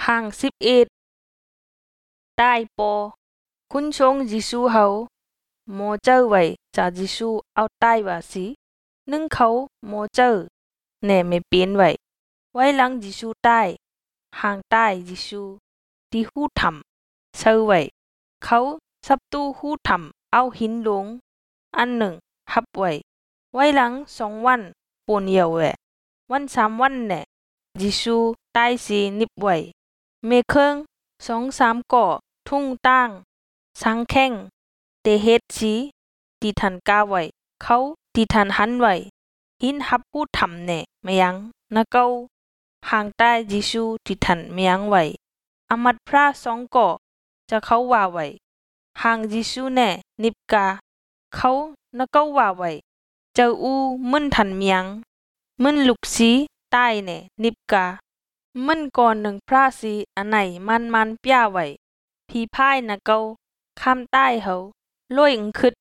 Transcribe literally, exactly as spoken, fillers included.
ห่างสิบเอ็ดได้ปอคุณชงยิสูเฮาโมเจอไว้จากยิสูเอาใต้ว่าสินึ่งเขาโมเจอแน่ไม่เปลี่ยนไว้ไว้หลังยิสูใต้ห่างใต้ยิสูที่หูทำเซอไว้เขาสับตู้หูทำเอาหินลงอันหนึ่งหับไว้ไว้หลังสองวันปนเหี่ยวแหวะวันสามวันแน่ยิสูใต้สีนิบไว้เมเครื่องสองสามก่อทุ่งตั้งสังแข้งเตเฮ็ดสีตีทันกาไว้เขาตีทันหันไว้หินหับหูทำแน่ไม่ยังนะเก้าห่างใต้ยิสูตีทันไม่ยังไว้อามัดพระสองก่อจะเขาว่าไว้ห่างยิสูแน่นิบกาเขานะเก้าว่าไว้เจ้าอูมึนทันเมียงมึนลุกสีใต้แน่นิบกามันก่อนหนึ่งพระสีอันไหนมันมันเปียไว้พี่พายนะเกาข้ามใต้เฮาลอยอึงคึด